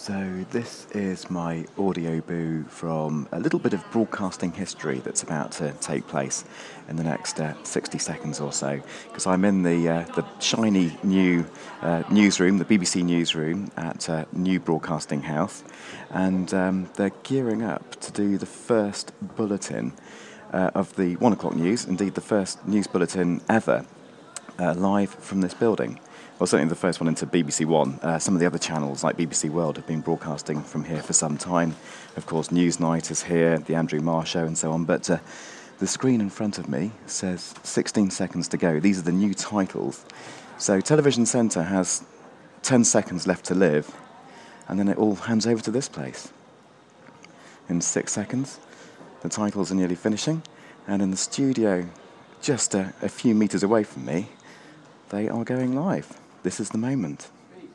So this is my audio boo from a little bit of broadcasting history that's about to take place in the next 60 seconds or so, because I'm in the shiny new newsroom, the BBC newsroom at New Broadcasting House, and they're gearing up to do the first bulletin of the 1 o'clock news, indeed the first news bulletin ever, live from this building. Well, certainly the first one into BBC One. Some of the other channels, like BBC World, have been broadcasting from here for some time. Of course, Newsnight is here, the Andrew Marr Show and so on. But the screen in front of me says 16 seconds to go. These are the new titles. So Television Centre has 10 seconds left to live, and then it all hands over to this place. In 6 seconds, the titles are nearly finishing, and in the studio, just a few metres away from me, they are going live. This is the moment.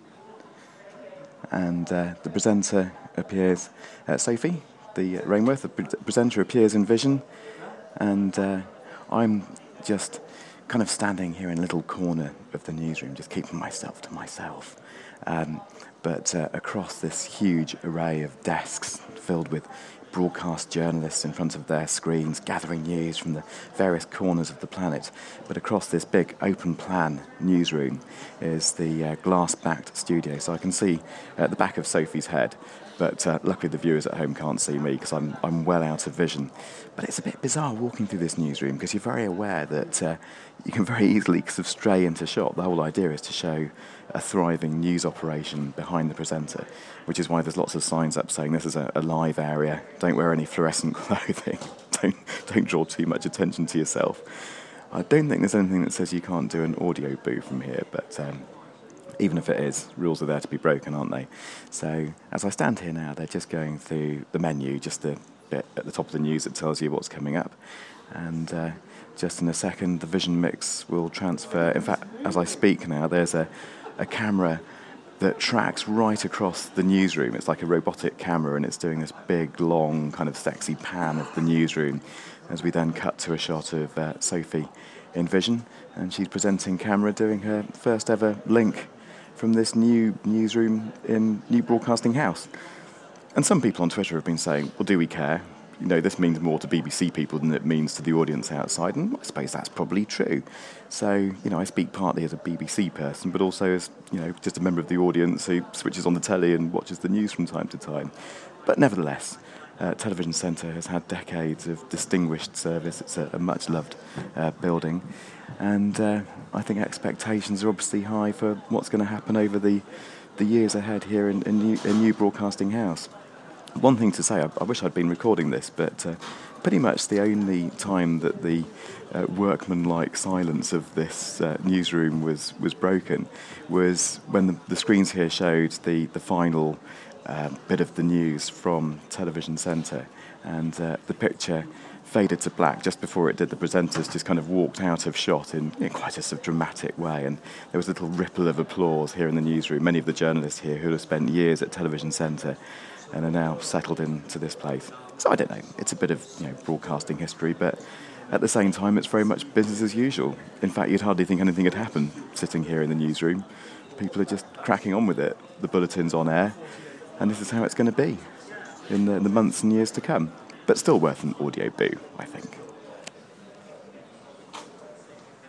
And the presenter appears, Sophie, the Rainworth, the presenter appears in vision, and I'm just kind of standing here in a little corner of the newsroom, just keeping myself to myself. But across this huge array of desks filled with broadcast journalists in front of their screens, gathering news from the various corners of the planet. But across this big open plan newsroom is the glass-backed studio. So I can see the back of Sophie's head, but luckily the viewers at home can't see me because I'm well out of vision. But it's a bit bizarre walking through this newsroom because you're very aware that you can very easily sort of stray into shot. The whole idea is to show a thriving news operation behind the presenter, which is why there's lots of signs up saying this is a live area. Don't wear any fluorescent clothing. Don't draw too much attention to yourself. I don't think there's anything that says you can't do an audio boo from here, but even if it is, rules are there to be broken, aren't they? So as I stand here now, they're just going through the menu, just the bit at the top of the news that tells you what's coming up. And just in a second, the vision mix will transfer. In fact, as I speak now, there's a camera that tracks right across the newsroom. It's like a robotic camera, and it's doing this big, long, kind of sexy pan of the newsroom as we then cut to a shot of Sophie in vision, and she's presenting camera, doing her first ever link from this new newsroom in New Broadcasting House. And some people on Twitter have been saying, well, do we care? You know, this means more to BBC people than it means to the audience outside, and I suppose that's probably true. So, you know, I speak partly as a BBC person, but also as, you know, just a member of the audience who switches on the telly and watches the news from time to time. But nevertheless, Television Centre has had decades of distinguished service. It's a much-loved building, and I think expectations are obviously high for what's going to happen over the years ahead here in New Broadcasting House. One thing to say, I wish I'd been recording this, but pretty much the only time that the workmanlike silence of this newsroom was broken was when the screens here showed the final bit of the news from Television Centre, and the picture faded to black just before it did. The presenters just kind of walked out of shot in quite a sort of dramatic way, and there was a little ripple of applause here in the newsroom. Many of the journalists here who have spent years at Television Centre and are now settled into this place. So I don't know, it's a bit of broadcasting history, but at the same time it's very much business as usual. In fact, you'd hardly think anything had happened sitting here in the newsroom. People are just cracking on with it. The bulletin's on air, and this is how it's going to be in the months and years to come. But still worth an audio boo, I think.